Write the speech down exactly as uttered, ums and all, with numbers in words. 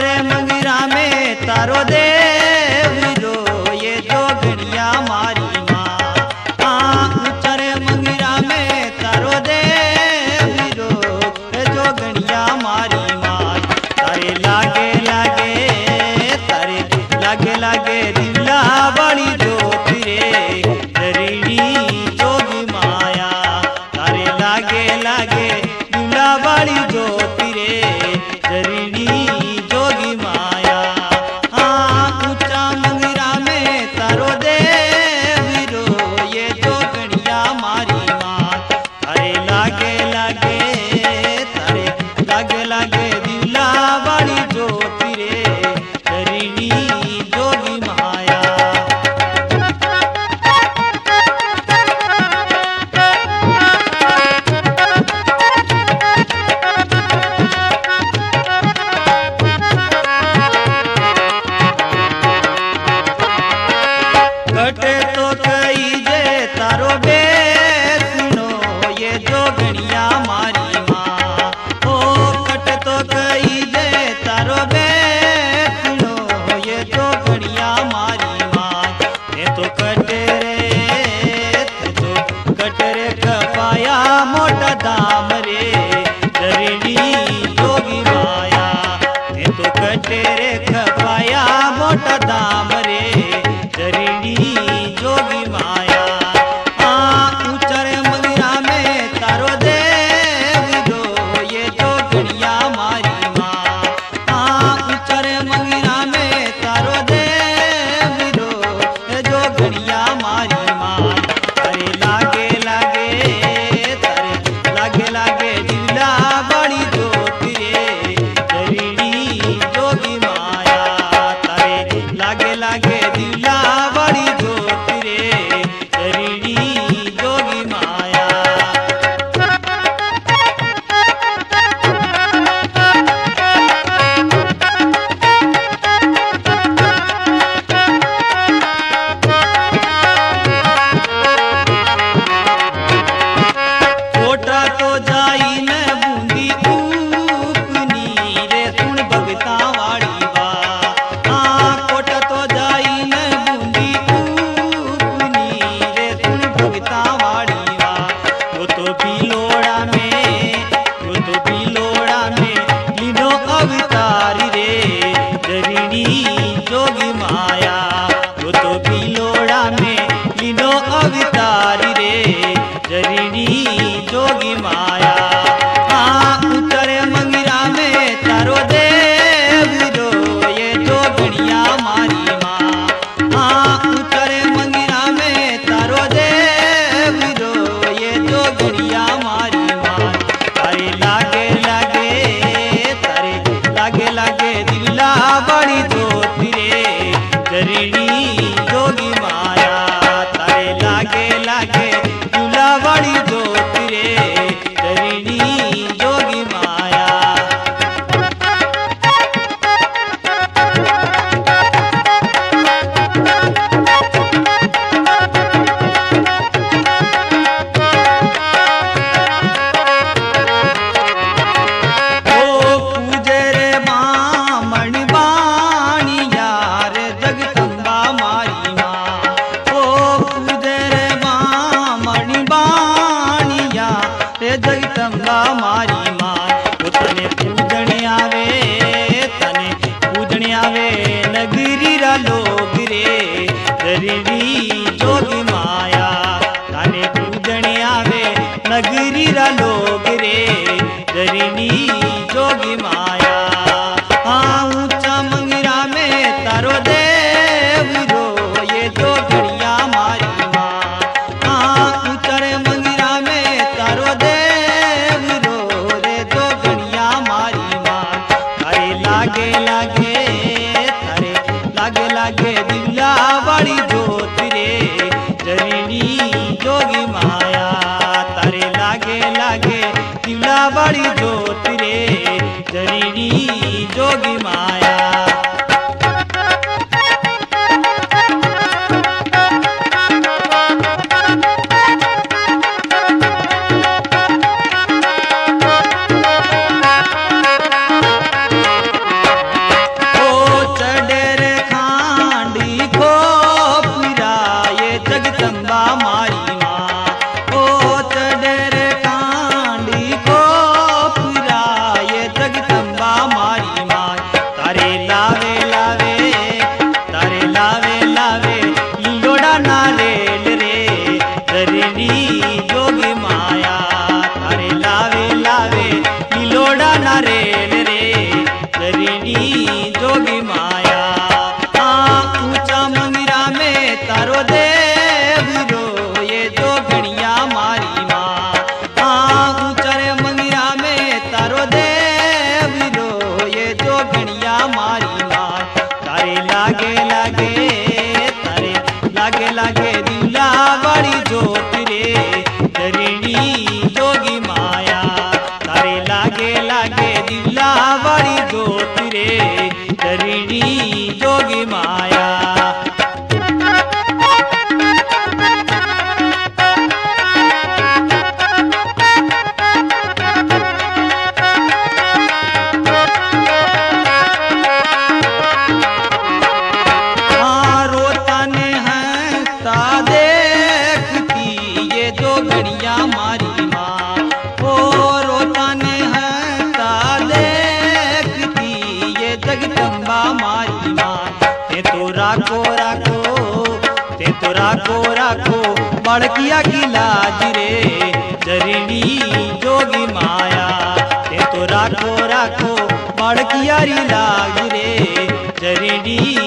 ऊंचारे मंगिरा में तारो देव रो ये जोगणिया मारी माँ। हाँ ऊंचारे मंगिरा में तारो देव रो ये जोगणिया मारी माँ। तारे लागे लागे तारे लागे लागे दिला बड़ी ज्योति रे धरणी जोगी माया। तारे लागे लागे दिला बड़ी ज्योति रे धरणी जोगी माया। हाँ ऊंचा मंगिरा में तारो देव रो ये जोगणिया मारी माँ। तारे लागे लागे तारे लागे लागे दिला बड़ी ज्योति रे धरणी जोगी माया। घटे तो कई जे तारो बेसनो ये जोगणिया मारी माँ। ओ घटे तो कई जे तारो बेसनो ये जोगणिया मारी माँ। ये तो कटे रे तो कटे रे कपाया मोटा दाम रे धरणी जोगी माया। ये तो कटे रे कपाया मोटा दाम रे धरणी जोगी माया। हाँ ऊंचारे मंगिरा में तारो देव रो ये जोगणिया मारी माँ। हाँ ऊंचारे मंगिरा में तारो देव रो ये जोगणिया मारी माँ। तारे लागे लागे तारे लागे लागे दिला बड़ी ज्योति रे धरणी जोगी माया। तारे लागे लागे दिला बड़ी ज्योति रे धरणी जोगी माया। कोटा तो जाई न बूंदी ऊपनी रे सुन भगता वाली बा। हाँ कोटा तो जाई न बूंदी ऊपनी रे सुन भगता वाली बा। वो तो बिलोड़ा में वो तो बिलोड़ा में लीनो अवतारी रे धरणी जोगी माया। वो तो बिलोड़ा में लीनो अवतारी रे धरणी जोगी माया। हाँ ऊंचारे मंगिरा में तारो देव रो ये जोगणिया मारी माँ। हाँ ऊंचारे मंगिरा में तारो देव रो ये जोगणिया मारी माँ। तारे लागे लागे तारे लागे लागे दिला बड़ी ज्योति रे धरणी जोगी माया। तारे लागे लागे दिला बड़ी ज्योति रे धरणी जोगी माया। ओ पूजे रे बामण बाणिया रे जगदम्बा मारी माँ। ओ पूजे रे बामण बाणिया रे जगदम्बा मारी माँ। वो तने पूजने आवे तने पूजने आवे नगरी रा लोग रे धरणी जोगी माया। तने पूजने आवे नगरी रा लोग रे धरणी जोगी माया। हाँ ऊंचा मंगिरा में तारो देव रो ये जोगणिया मारी माँ। हाँ ऊंचारे मंगिरा में तारो देव रो रे जोगणिया मारी माँ। तारे लागे लागे तारे लागे लागे दिला बड़ी ज्योति रे धरणी जोगी माया। तारे लागे लागे दिला बड़ी ज्योति रे धरणी जोगी माया। मारी माय तारे लावे लावे तारे लावे लावे लोड़ा नारेल रे धरणी जोगी माया तारे लावे लावे लोड़ा नारेल रे धरणी जोगी माया ऊंचा मंगिरा में तारो देव रो ये जो गणिया मारी माँ ऊंचा रे मंगिरा में तारो देव रो ये जो गणिया मारी माँ तारे लागे लागे तारे लागे लागे दिला बड़ी जोत रे धरणी जोगी माया तारे लागे लागे दिला बड़ी जोत रे धरणी जोगी माया गणिया मारी माँ ओ रोता ने हंसता देखती ये जगदम्बा मारी माँ ते तो राखो राखो ते तो राखो राखो बड़किया की लाज रे धरणी जोगी माया ते तो राखो राखो बड़किया री लाज रे धरणी